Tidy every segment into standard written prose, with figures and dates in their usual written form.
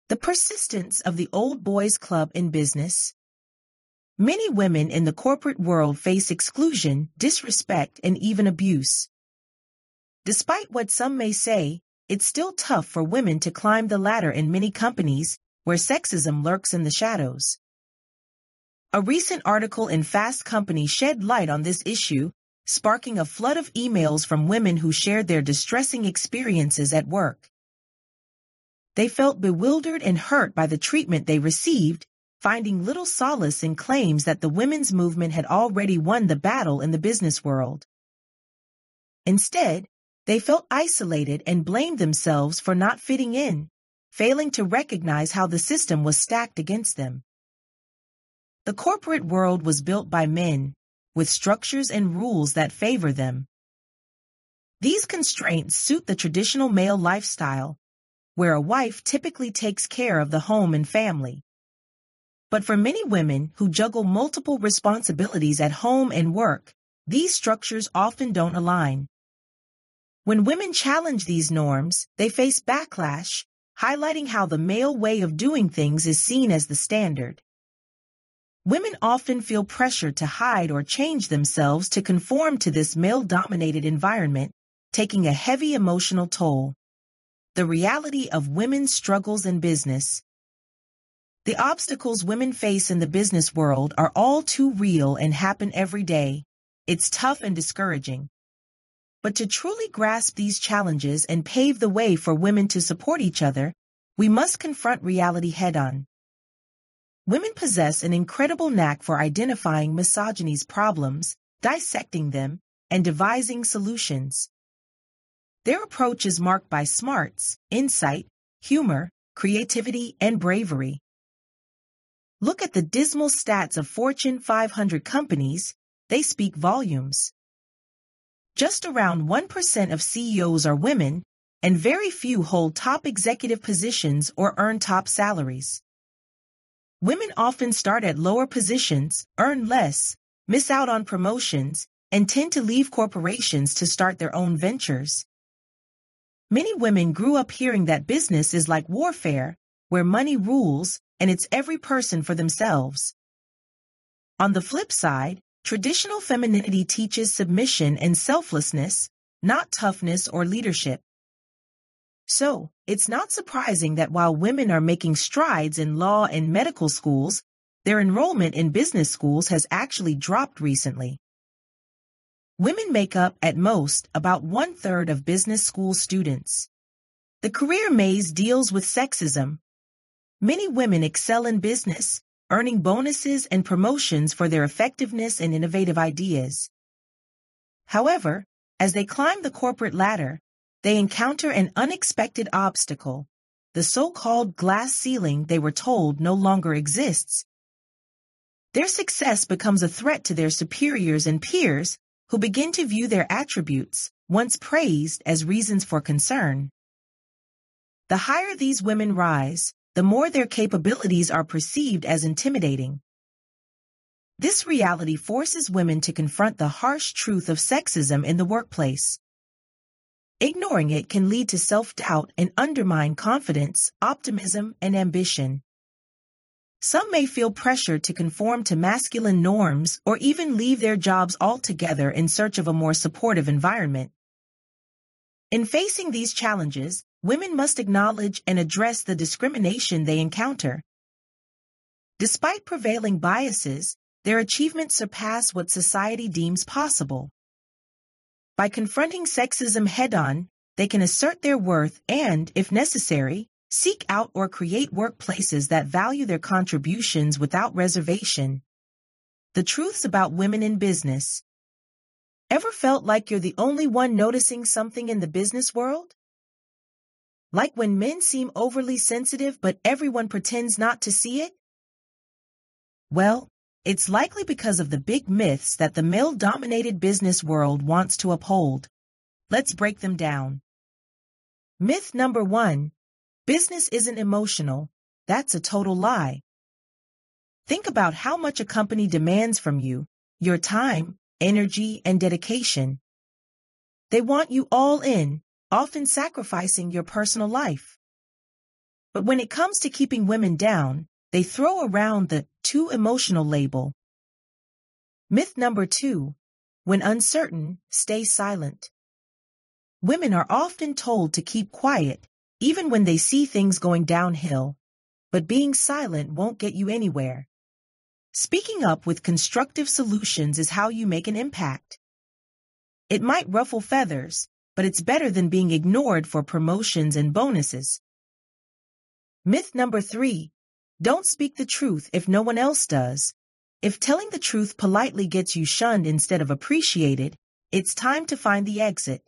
The persistence of the old boys club in business. Many women in the corporate world face exclusion, disrespect, and even abuse. Despite what some may say, it's still tough for women to climb the ladder in many companies where sexism lurks in the shadows. A recent article in Fast Company shed light on this issue, sparking a flood of emails from women who shared their distressing experiences at work. They felt bewildered and hurt by the treatment they received, finding little solace in claims that the women's movement had already won the battle in the business world. Instead, they felt isolated and blamed themselves for not fitting in, failing to recognize how the system was stacked against them. The corporate world was built by men, with structures and rules that favor them. These constraints suit the traditional male lifestyle, where a wife typically takes care of the home and family. But for many women who juggle multiple responsibilities at home and work, these structures often don't align. When women challenge these norms, they face backlash, highlighting how the male way of doing things is seen as the standard. Women often feel pressure to hide or change themselves to conform to this male-dominated environment, taking a heavy emotional toll. The reality of women's struggles in business. The obstacles women face in the business world are all too real and happen every day. It's tough and discouraging. But to truly grasp these challenges and pave the way for women to support each other, we must confront reality head-on. Women possess an incredible knack for identifying misogyny's problems, dissecting them, and devising solutions. Their approach is marked by smarts, insight, humor, creativity, and bravery. Look at the dismal stats of Fortune 500 companies, they speak volumes. Just around 1% of CEOs are women, and very few hold top executive positions or earn top salaries. Women often start at lower positions, earn less, miss out on promotions, and tend to leave corporations to start their own ventures. Many women grew up hearing that business is like warfare, where money rules, and it's every person for themselves. On the flip side, traditional femininity teaches submission and selflessness, not toughness or leadership. So, it's not surprising that while women are making strides in law and medical schools, their enrollment in business schools has actually dropped recently. Women make up, at most, about 1/3 of business school students. The career maze deals with sexism. Many women excel in business, earning bonuses and promotions for their effectiveness and innovative ideas. However, as they climb the corporate ladder, they encounter an unexpected obstacle, the so-called glass ceiling they were told no longer exists. Their success becomes a threat to their superiors and peers, who begin to view their attributes, once praised, as reasons for concern. The higher these women rise, the more their capabilities are perceived as intimidating. This reality forces women to confront the harsh truth of sexism in the workplace. Ignoring it can lead to self-doubt and undermine confidence, optimism, and ambition. Some may feel pressure to conform to masculine norms or even leave their jobs altogether in search of a more supportive environment. In facing these challenges, women must acknowledge and address the discrimination they encounter. Despite prevailing biases, their achievements surpass what society deems possible. By confronting sexism head-on, they can assert their worth and, if necessary, seek out or create workplaces that value their contributions without reservation. The truths about women in business. Ever felt like you're the only one noticing something in the business world? Like when men seem overly sensitive but everyone pretends not to see it? Well, it's likely because of the big myths that the male-dominated business world wants to uphold. Let's break them down. Myth number 1. Business isn't emotional. That's a total lie. Think about how much a company demands from you, your time, energy, and dedication. They want you all in, often sacrificing your personal life. But when it comes to keeping women down, they throw around the too emotional label. Myth number 2. When uncertain, stay silent. Women are often told to keep quiet, even when they see things going downhill. But being silent won't get you anywhere. Speaking up with constructive solutions is how you make an impact. It might ruffle feathers, but it's better than being ignored for promotions and bonuses. Myth number 3. Don't speak the truth if no one else does. If telling the truth politely gets you shunned instead of appreciated, it's time to find the exit.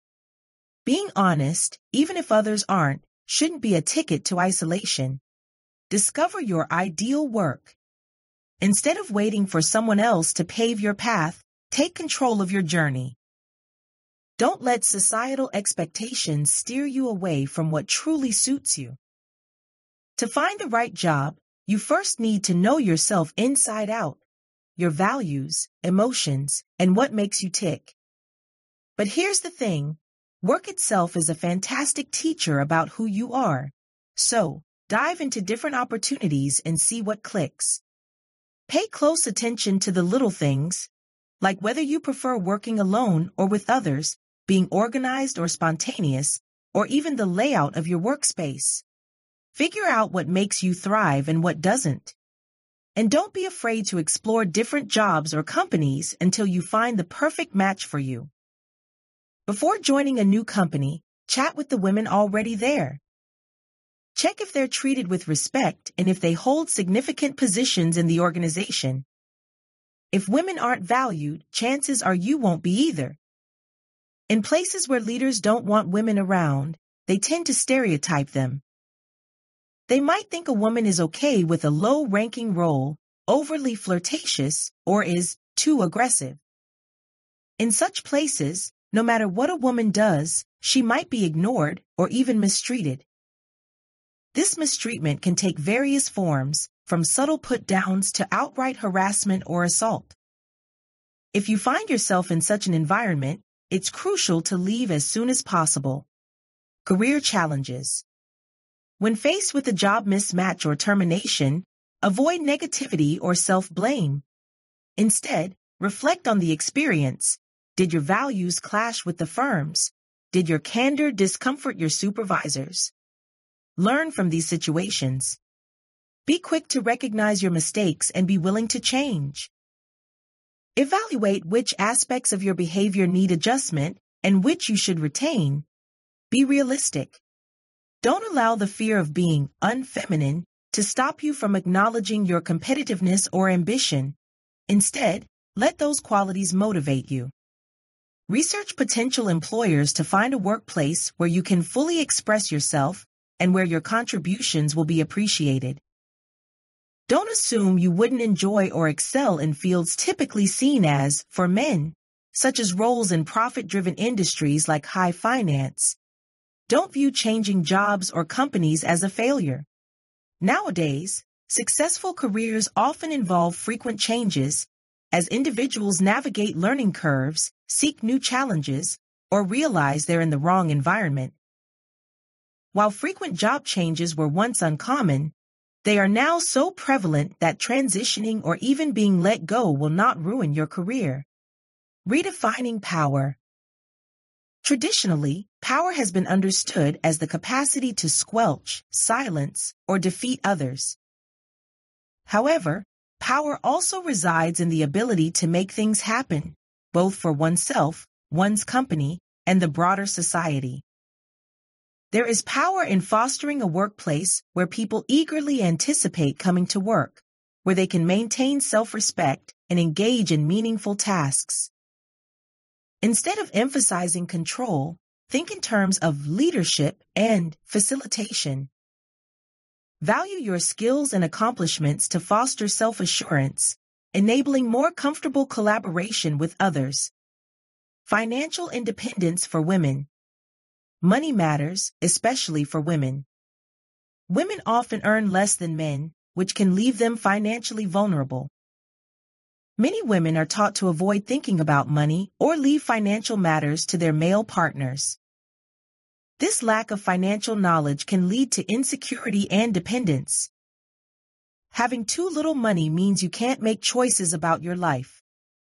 Being honest, even if others aren't, shouldn't be a ticket to isolation. Discover your ideal work. Instead of waiting for someone else to pave your path, take control of your journey. Don't let societal expectations steer you away from what truly suits you. To find the right job, you first need to know yourself inside out, your values, emotions, and what makes you tick. But here's the thing, work itself is a fantastic teacher about who you are. So, dive into different opportunities and see what clicks. Pay close attention to the little things, like whether you prefer working alone or with others, being organized or spontaneous, or even the layout of your workspace. Figure out what makes you thrive and what doesn't. And don't be afraid to explore different jobs or companies until you find the perfect match for you. Before joining a new company, chat with the women already there. Check if they're treated with respect and if they hold significant positions in the organization. If women aren't valued, chances are you won't be either. In places where leaders don't want women around, they tend to stereotype them. They might think a woman is okay with a low-ranking role, overly flirtatious, or is too aggressive. In such places, no matter what a woman does, she might be ignored or even mistreated. This mistreatment can take various forms, from subtle put-downs to outright harassment or assault. If you find yourself in such an environment, it's crucial to leave as soon as possible. Career challenges. When faced with a job mismatch or termination, avoid negativity or self-blame. Instead, reflect on the experience. Did your values clash with the firm's? Did your candor discomfort your supervisors? Learn from these situations. Be quick to recognize your mistakes and be willing to change. Evaluate which aspects of your behavior need adjustment and which you should retain. Be realistic. Don't allow the fear of being unfeminine to stop you from acknowledging your competitiveness or ambition. Instead, let those qualities motivate you. Research potential employers to find a workplace where you can fully express yourself and where your contributions will be appreciated. Don't assume you wouldn't enjoy or excel in fields typically seen as, for men, such as roles in profit-driven industries like high finance. Don't view changing jobs or companies as a failure. Nowadays, successful careers often involve frequent changes as individuals navigate learning curves, seek new challenges, or realize they're in the wrong environment. While frequent job changes were once uncommon, they are now so prevalent that transitioning or even being let go will not ruin your career. Redefining power. Traditionally, power has been understood as the capacity to squelch, silence, or defeat others. However, power also resides in the ability to make things happen, both for oneself, one's company, and the broader society. There is power in fostering a workplace where people eagerly anticipate coming to work, where they can maintain self-respect and engage in meaningful tasks. Instead of emphasizing control, think in terms of leadership and facilitation. Value your skills and accomplishments to foster self-assurance, enabling more comfortable collaboration with others. Financial independence for women. Money matters, especially for women. Women often earn less than men, which can leave them financially vulnerable. Many women are taught to avoid thinking about money or leave financial matters to their male partners. This lack of financial knowledge can lead to insecurity and dependence. Having too little money means you can't make choices about your life.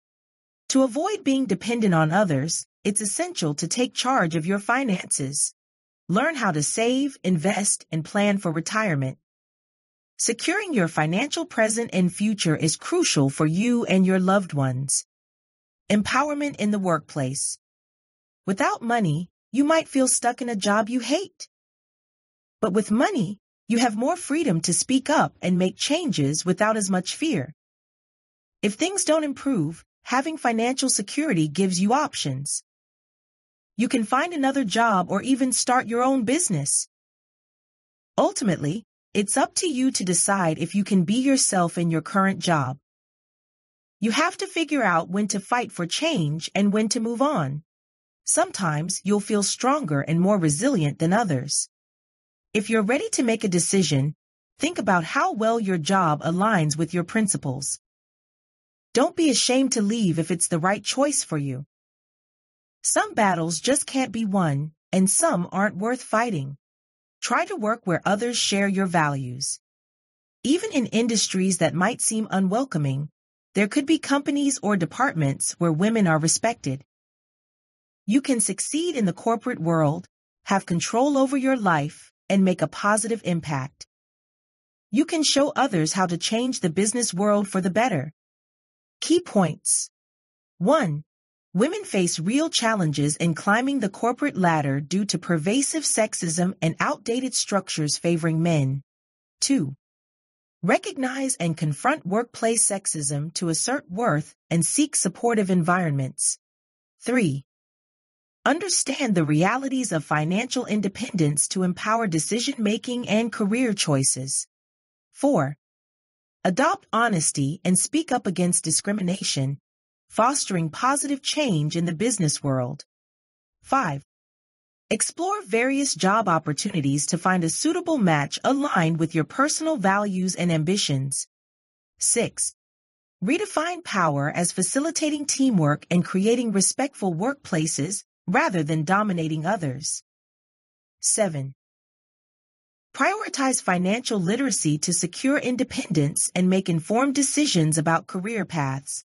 To avoid being dependent on others, it's essential to take charge of your finances. Learn how to save, invest, and plan for retirement. Securing your financial present and future is crucial for you and your loved ones. Empowerment in the workplace. Without money, you might feel stuck in a job you hate. But with money, you have more freedom to speak up and make changes without as much fear. If things don't improve, having financial security gives you options. You can find another job or even start your own business. Ultimately, it's up to you to decide if you can be yourself in your current job. You have to figure out when to fight for change and when to move on. Sometimes you'll feel stronger and more resilient than others. If you're ready to make a decision, think about how well your job aligns with your principles. Don't be ashamed to leave if it's the right choice for you. Some battles just can't be won, and some aren't worth fighting. Try to work where others share your values. Even in industries that might seem unwelcoming, there could be companies or departments where women are respected. You can succeed in the corporate world, have control over your life, and make a positive impact. You can show others how to change the business world for the better. Key points. 1. Women face real challenges in climbing the corporate ladder due to pervasive sexism and outdated structures favoring men. 2. Recognize and confront workplace sexism to assert worth and seek supportive environments. 3. Understand the realities of financial independence to empower decision-making and career choices. 4. Adopt honesty and speak up against discrimination, fostering positive change in the business world. 5. Explore various job opportunities to find a suitable match aligned with your personal values and ambitions. 6. Redefine power as facilitating teamwork and creating respectful workplaces rather than dominating others. 7. Prioritize financial literacy to secure independence and make informed decisions about career paths.